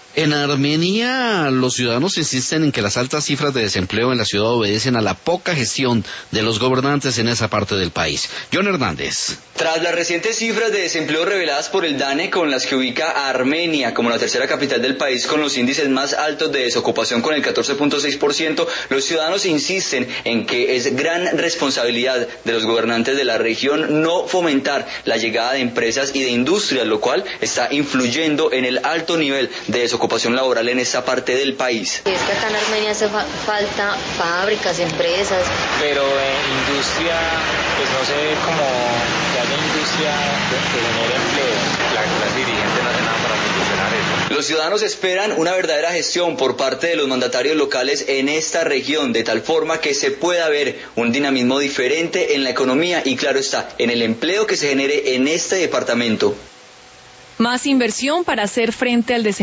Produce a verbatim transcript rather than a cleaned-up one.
En Armenia, los ciudadanos insisten en que las altas cifras de desempleo en la ciudad obedecen a la poca gestión de los gobernantes en esa parte del país. John Hernández. Tras las recientes cifras de desempleo reveladas por el DANE, con las que ubica a Armenia como la tercera capital del país con los índices más altos de desocupación con el catorce punto seis por ciento, los ciudadanos insisten en que es gran responsabilidad de los gobernantes de la región no fomentar la llegada de empresas y de industrias, lo cual está influyendo en el alto nivel de desocupación ocupación laboral en esta parte del país. Es que acá en Armenia hace fa falta fábricas, empresas. Pero en industria, pues no se ve como que haya industria que genere empleo. La clase dirigente no hace nada para solucionar eso. Los ciudadanos esperan una verdadera gestión por parte de los mandatarios locales en esta región, de tal forma que se pueda ver un dinamismo diferente en la economía y, claro está, en el empleo que se genere en este departamento. Más inversión para hacer frente al desempleo.